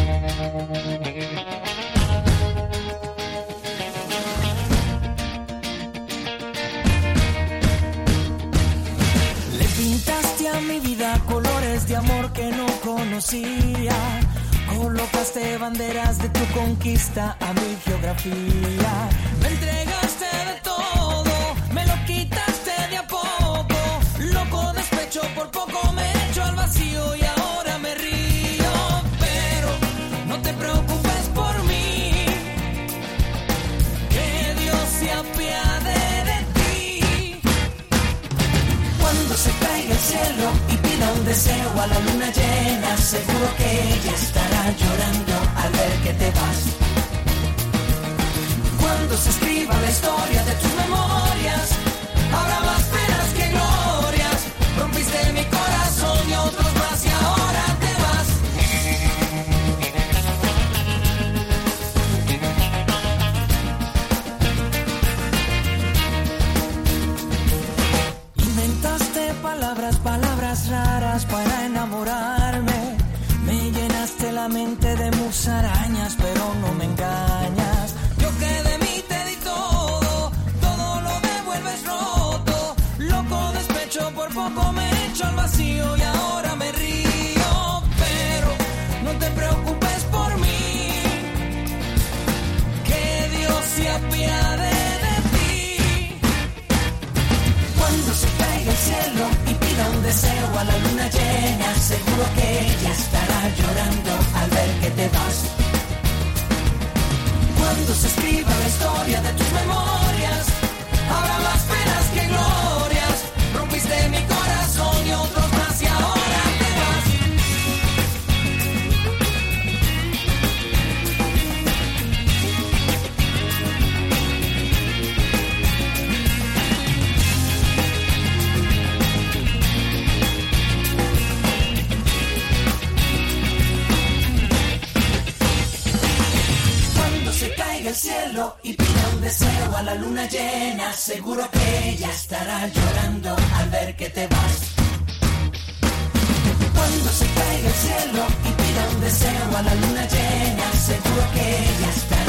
Le pintaste a mi vida colores de amor que no conocía. Colocaste banderas de tu conquista a mi geografía. Me entregaste de todo, me lo quitaste de a poco. Loco despecho, por poco me echo al vacío y ahora me río. Pero no te preocupes por mí, que Dios se apiade de ti. Cuando se caiga el cielo y pida un deseo a la luna llena, seguro que ella estará llorando al ver que te vas. Cuando se escriba la historia de tus memorias, habrá más penas que glorias. Rompiste mi corazón y otros más y ahora te vas. Inventaste palabras raras para enamorarme. Me llenaste la mente de musarañas, pero no me engañas. Yo que de mí te di todo, todo lo devuelves roto. Loco despecho, por poco me echo al vacío y ahora me río. Pero no te preocupes por mí, que Dios se apiade de ti. Cuando se caiga el cielo y pida un deseo a la luna llena, seguro que ella estará llorando al ver que te vas. Cuando se escriba la historia de tus memorias, habrá más penas que glorias. Rompiste mi corazón y otros más y ahora te vas. El cielo y pida un deseo a la luna llena, seguro que ella estará llorando al ver que te vas. Cuando se caiga el cielo y pida un deseo a la luna llena, seguro que ella estará